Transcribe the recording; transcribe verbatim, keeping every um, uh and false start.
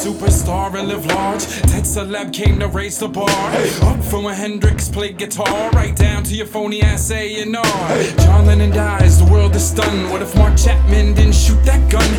superstar and live large. Ted Celeb came to raise the bar. Up from when Hendrix played guitar, right down to your phony ass A and R. John Lennon dies, the world is stunned. What if Mark Chapman didn't shoot that gun?